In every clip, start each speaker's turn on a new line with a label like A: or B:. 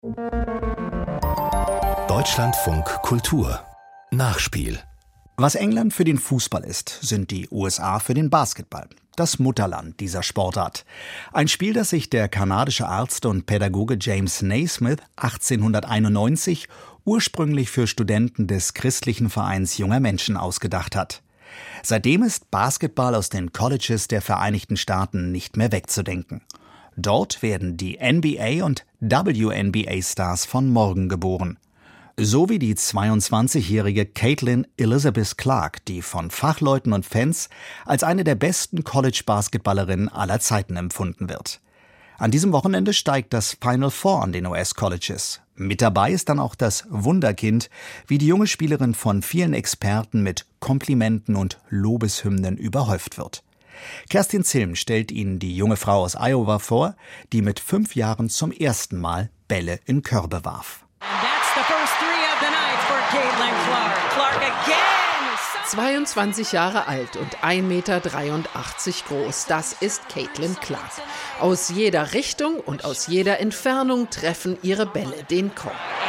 A: Deutschlandfunk Kultur Nachspiel.
B: Was England für den Fußball ist, sind die USA für den Basketball. Das Mutterland dieser Sportart. Ein Spiel, das sich der kanadische Arzt und Pädagoge James Naismith 1891 ursprünglich für Studenten des Christlichen Vereins junger Menschen ausgedacht hat. Seitdem ist Basketball aus den Colleges der Vereinigten Staaten nicht mehr wegzudenken. Dort werden die NBA- und WNBA-Stars von morgen geboren. So wie die 22-jährige Caitlin Elizabeth Clark, die von Fachleuten und Fans als eine der besten College-Basketballerinnen aller Zeiten empfunden wird. An diesem Wochenende steigt das Final Four an den US-Colleges. Mit dabei ist dann auch das Wunderkind, wie die junge Spielerin von vielen Experten mit Komplimenten und Lobeshymnen überhäuft wird. Kerstin Zilm stellt Ihnen die junge Frau aus Iowa vor, die mit 5 Jahren zum ersten Mal Bälle in Körbe warf.
C: 22 Jahre alt und 1,83 Meter groß, das ist Caitlin Clark. Aus jeder Richtung und aus jeder Entfernung treffen ihre Bälle den Korb.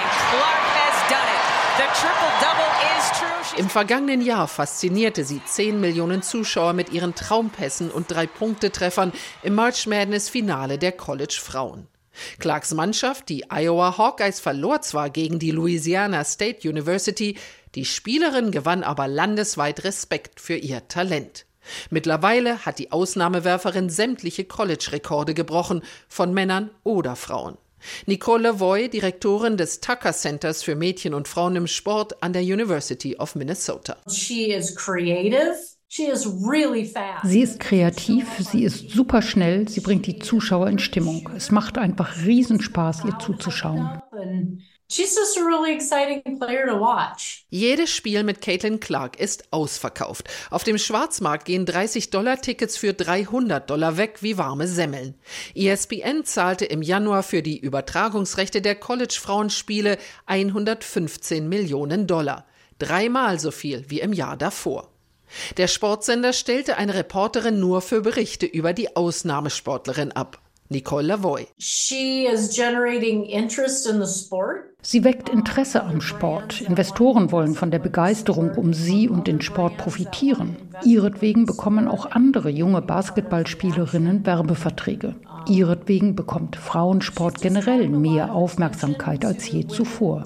C: Im vergangenen Jahr faszinierte sie 10 Millionen Zuschauer mit ihren Traumpässen und 3-Punkte-Treffern im March Madness-Finale der College-Frauen. Clarks Mannschaft, die Iowa Hawkeyes, verlor zwar gegen die Louisiana State University, die Spielerin gewann aber landesweit Respekt für ihr Talent. Mittlerweile hat die Ausnahmewerferin sämtliche College-Rekorde gebrochen, von Männern oder Frauen. Nicole Lavoie, Direktorin des Tucker Centers für Mädchen und Frauen im Sport an der University of Minnesota.
D: She is creative. She is really fast.
E: Sie ist kreativ, sie ist super schnell, sie bringt die Zuschauer in Stimmung. Es macht einfach Riesenspaß, ihr zuzuschauen.
D: She's just a really exciting player to watch.
C: Jedes Spiel mit Caitlin Clark ist ausverkauft. Auf dem Schwarzmarkt gehen $30-Tickets für $300 weg wie warme Semmeln. ESPN zahlte im Januar für die Übertragungsrechte der College-Frauenspiele $115 Millionen. 3-mal so viel wie im Jahr davor. Der Sportsender stellte eine Reporterin nur für Berichte über die Ausnahmesportlerin ab. Nicole Lavoie.
D: She is generating interest in the sport.
E: Sie weckt Interesse am Sport. Investoren wollen von der Begeisterung um sie und den Sport profitieren. Ihretwegen bekommen auch andere junge Basketballspielerinnen Werbeverträge. Ihretwegen bekommt Frauensport generell mehr Aufmerksamkeit als je zuvor.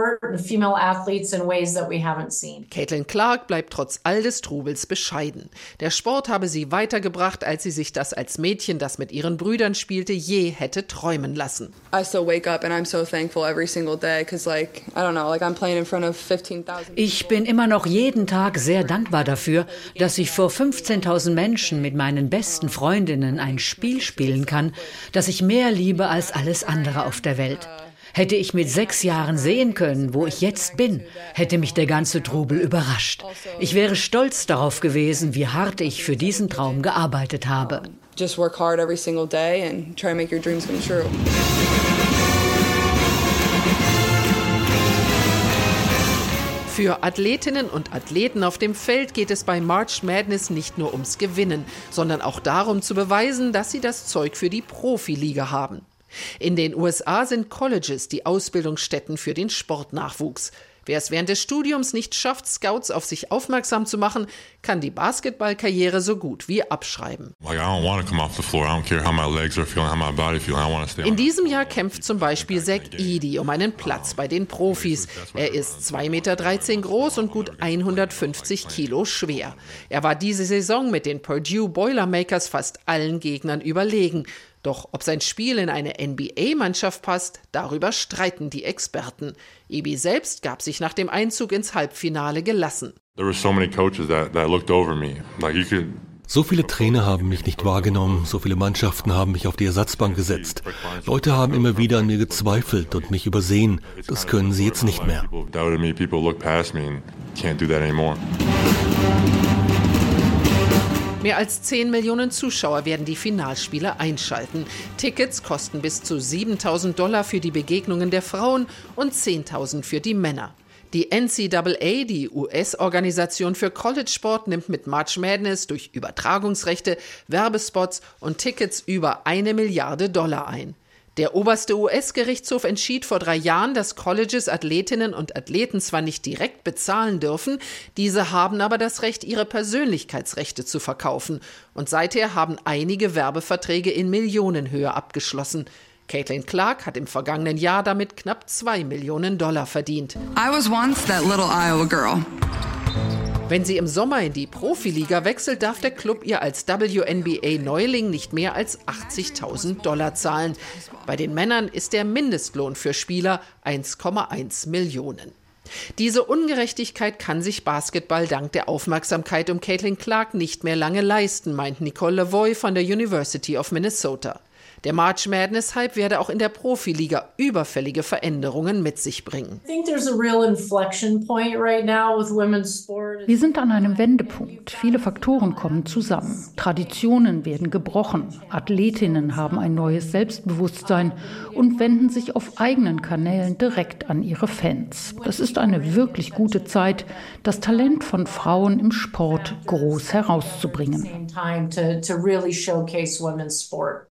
C: Caitlin Clark bleibt trotz all des Trubels bescheiden. Der Sport habe sie weitergebracht, als sie sich das als Mädchen, das mit ihren Brüdern spielte, je hätte träumen lassen.
F: I still wake up and I'm so thankful every single day because I don't know, I'm playing in front of 15,000.
G: Ich bin immer noch jeden Tag sehr dankbar dafür, dass ich vor 15.000 Menschen mit meinen besten Freundinnen ein Spiel spielen kann, das ich mehr liebe als alles andere auf der Welt. Hätte ich mit 6 Jahren sehen können, wo ich jetzt bin, hätte mich der ganze Trubel überrascht. Ich wäre stolz darauf gewesen, wie hart ich für diesen Traum gearbeitet habe.
F: Just work hard every single day and try to make your dreams come true.
C: Für Athletinnen und Athleten auf dem Feld geht es bei March Madness nicht nur ums Gewinnen, sondern auch darum zu beweisen, dass sie das Zeug für die Profiliga haben. In den USA sind Colleges die Ausbildungsstätten für den Sportnachwuchs. Wer es während des Studiums nicht schafft, Scouts auf sich aufmerksam zu machen, kann die Basketballkarriere so gut wie abschreiben. In diesem Jahr kämpft zum Beispiel Zach Edey um einen Platz bei den Profis. Er ist 2,13 Meter groß und gut 150 Kilo schwer. Er war diese Saison mit den Purdue Boilermakers fast allen Gegnern überlegen. Doch ob sein Spiel in eine NBA-Mannschaft passt, darüber streiten die Experten. Edey selbst gab sich nach dem Einzug ins Halbfinale gelassen.
H: So viele Trainer haben mich nicht wahrgenommen, so viele Mannschaften haben mich auf die Ersatzbank gesetzt. Leute haben immer wieder an mir gezweifelt und mich übersehen. Das können sie jetzt nicht mehr.
C: Mehr als 10 Millionen Zuschauer werden die Finalspiele einschalten. Tickets kosten bis zu $7.000 für die Begegnungen der Frauen und $10.000 für die Männer. Die NCAA, die US-Organisation für College-Sport, nimmt mit March Madness durch Übertragungsrechte, Werbespots und Tickets über $1 Milliarde ein. Der oberste US-Gerichtshof entschied vor 3 Jahren, dass Colleges Athletinnen und Athleten zwar nicht direkt bezahlen dürfen, diese haben aber das Recht, ihre Persönlichkeitsrechte zu verkaufen. Und seither haben einige Werbeverträge in Millionenhöhe abgeschlossen. Caitlin Clark hat im vergangenen Jahr damit knapp $2 Millionen verdient.
F: I was once that little Iowa girl.
C: Wenn sie im Sommer in die Profiliga wechselt, darf der Club ihr als WNBA-Neuling nicht mehr als $80.000 zahlen. Bei den Männern ist der Mindestlohn für Spieler 1,1 Millionen. Diese Ungerechtigkeit kann sich Basketball dank der Aufmerksamkeit um Caitlin Clark nicht mehr lange leisten, meint Nicole Lavoie von der University of Minnesota. Der March Madness-Hype werde auch in der Profiliga überfällige Veränderungen mit sich bringen.
E: Wir sind an einem Wendepunkt. Viele Faktoren kommen zusammen. Traditionen werden gebrochen. Athletinnen haben ein neues Selbstbewusstsein und wenden sich auf eigenen Kanälen direkt an ihre Fans. Das ist eine wirklich gute Zeit, das Talent von Frauen im Sport groß herauszubringen.